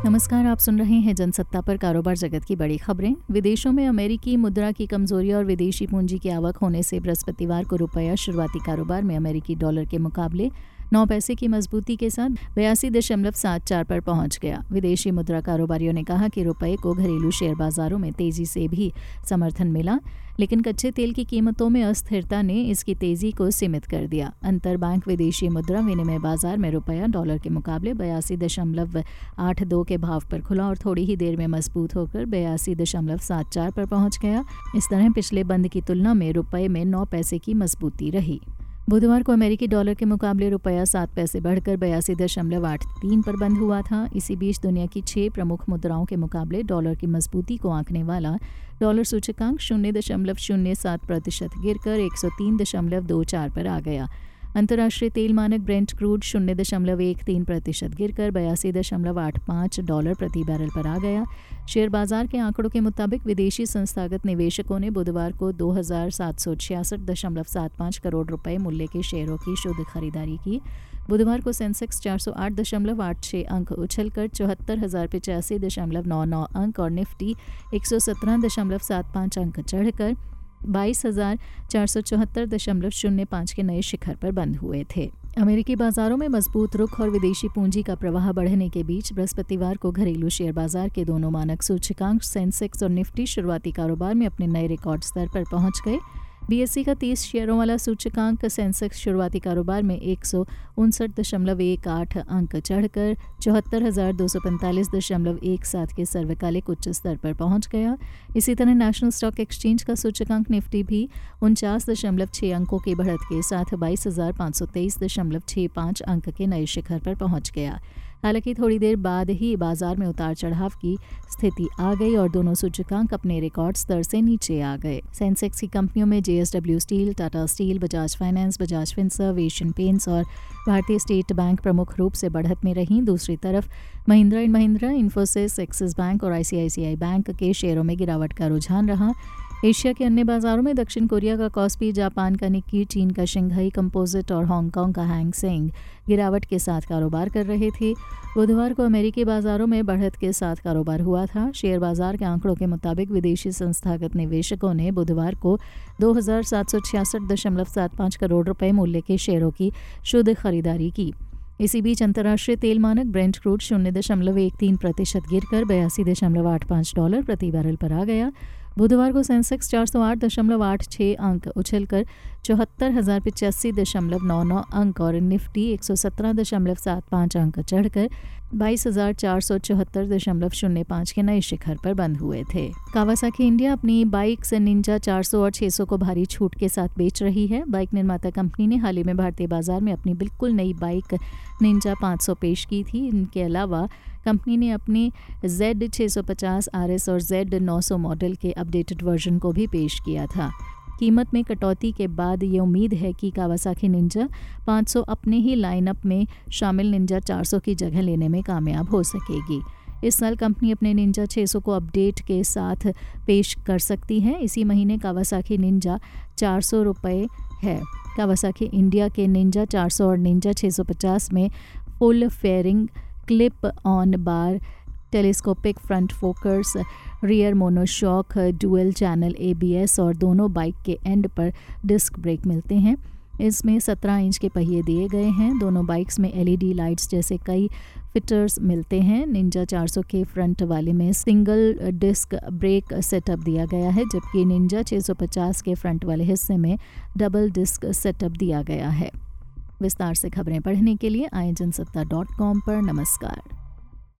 नमस्कार, आप सुन रहे हैं जनसत्ता पर कारोबार जगत की बड़ी खबरें। विदेशों में अमेरिकी मुद्रा की कमजोरी और विदेशी पूंजी की आवक होने से बृहस्पतिवार को रुपया शुरुआती कारोबार में अमेरिकी डॉलर के मुकाबले 9 पैसे की मजबूती के साथ 82.74 पर पहुंच गया। विदेशी मुद्रा कारोबारियों ने कहा कि रुपये को घरेलू शेयर बाजारों में तेजी से भी समर्थन मिला, लेकिन कच्चे तेल की कीमतों में अस्थिरता ने इसकी तेजी को सीमित कर दिया। अंतरबैंक विदेशी मुद्रा विनिमय बाजार में रुपया डॉलर के मुकाबले 82.82 के भाव पर खुला और थोड़ी ही देर में मजबूत होकर 82.74 पर पहुंच गया। इस तरह पिछले बंद की तुलना में रुपये में 9 पैसे की मजबूती रही। बुधवार को अमेरिकी डॉलर के मुकाबले रुपया 7 पैसे बढ़कर 82.83 पर बंद हुआ था। इसी बीच दुनिया की 6 प्रमुख मुद्राओं के मुकाबले डॉलर की मजबूती को आंकने वाला डॉलर सूचकांक 0.07% गिरकर 103.24 पर आ गया। अंतर्राष्ट्रीय तेल मानक ब्रेंट क्रूड 0.13% गिरकर $82.85 प्रति बैरल पर आ गया। शेयर बाजार के आंकड़ों के मुताबिक विदेशी संस्थागत निवेशकों ने बुधवार को 2,766.75 करोड़ रुपए मूल्य के शेयरों की शुद्ध खरीदारी की। बुधवार को सेंसेक्स 408.86 अंक उछलकर 74,085.99 अंक और निफ्टी 117.75 अंक चढ़कर 22,474.05 के नए शिखर पर बंद हुए थे। अमेरिकी बाजारों में मजबूत रुख और विदेशी पूंजी का प्रवाह बढ़ने के बीच बृहस्पतिवार को घरेलू शेयर बाजार के दोनों मानक सूचकांक सेंसेक्स और निफ्टी शुरुआती कारोबार में अपने नए रिकॉर्ड स्तर पर पहुंच गए। बीएसई का 30 शेयरों वाला सूचकांक सेंसेक्स शुरुआती कारोबार में 159.18 अंक चढ़कर 74,245.17 के सर्वकालिक उच्च स्तर पर पहुंच गया। इसी तरह नेशनल स्टॉक एक्सचेंज का सूचकांक निफ्टी भी 49.6 अंकों की बढ़त के साथ 22,523.65 अंक के नए शिखर पर पहुंच गया। हालांकि थोड़ी देर बाद ही बाजार में उतार चढ़ाव की स्थिति आ गई और दोनों सूचकांक अपने रिकॉर्ड स्तर से नीचे आ गए। सेंसेक्स की कंपनियों में JSW Steel, Tata Steel, Bajaj Finance, Bajaj Finserv, Asian Paints और भारतीय स्टेट बैंक प्रमुख रूप से बढ़त में रहीं। दूसरी तरफ Mahindra and Mahindra, Infosys, Axis Bank और आईसीआईसीआई बैंक के शेयरों में गिरावट का रुझान रहा। एशिया के अन्य बाजारों में दक्षिण कोरिया का कॉस्पी, जापान का निक्की, चीन का शंघाई कंपोजिट और हांगकांग का हैंग सेंग गिरावट के साथ कारोबार कर रहे थे। बुधवार को अमेरिकी बाजारों में बढ़त के साथ कारोबार हुआ था। शेयर बाजार के आंकड़ों के मुताबिक विदेशी संस्थागत निवेशकों ने बुधवार को 2,766.75 करोड़ रुपए मूल्य के शेयरों की शुद्ध खरीदारी की। इसी बीच अंतर्राष्ट्रीय तेल मानक ब्रेंट क्रूड 0.13% गिरकर $82.85 प्रति बैरल पर आ गया। बुधवार को सेंसेक्स 408.86 अंक उछलकर 74,085.99 अंक और निफ्टी 117.75 अंक चढ़कर 22,474.05 के नए शिखर पर बंद हुए थे। कावासाकी इंडिया अपनी बाइक्स निंजा 400 और 600 को भारी छूट के साथ बेच रही है। बाइक निर्माता कंपनी ने हाल ही में भारतीय बाजार में अपनी बिल्कुल नई बाइक निंजा 500 पेश की थी। इनके अलावा कंपनी ने अपने Z650 RS और Z900 मॉडल के अपडेटेड वर्जन को भी पेश किया था। कीमत में कटौती के बाद ये उम्मीद है कि कावासाकी निंजा 500 अपने ही लाइनअप में शामिल निंजा 400 की जगह लेने में कामयाब हो सकेगी। इस साल कंपनी अपने निंजा 600 को अपडेट के साथ पेश कर सकती है। इसी महीने कावासाकी निंजा 400 रुपये है। कावासाकी इंडिया के निंजा 400 और निंजा 650 में full fairing, clip on bar, telescopic front focus, rear monoshock, dual channel ABS और दोनों बाइक के एंड पर डिस्क ब्रेक मिलते हैं। इसमें 17 इंच के पहिए दिए गए हैं। दोनों बाइक्स में LED लाइट्स जैसे कई फीचर्स मिलते हैं। निंजा 400 के फ्रंट वाले में सिंगल डिस्क ब्रेक सेटअप दिया गया है, जबकि निंजा 650 के फ्रंट वाले हिस्से में डबल डिस्क सेटअप दिया गया है। विस्तार से खबरें पढ़ने के लिए आए जनसत्ता.com पर। नमस्कार।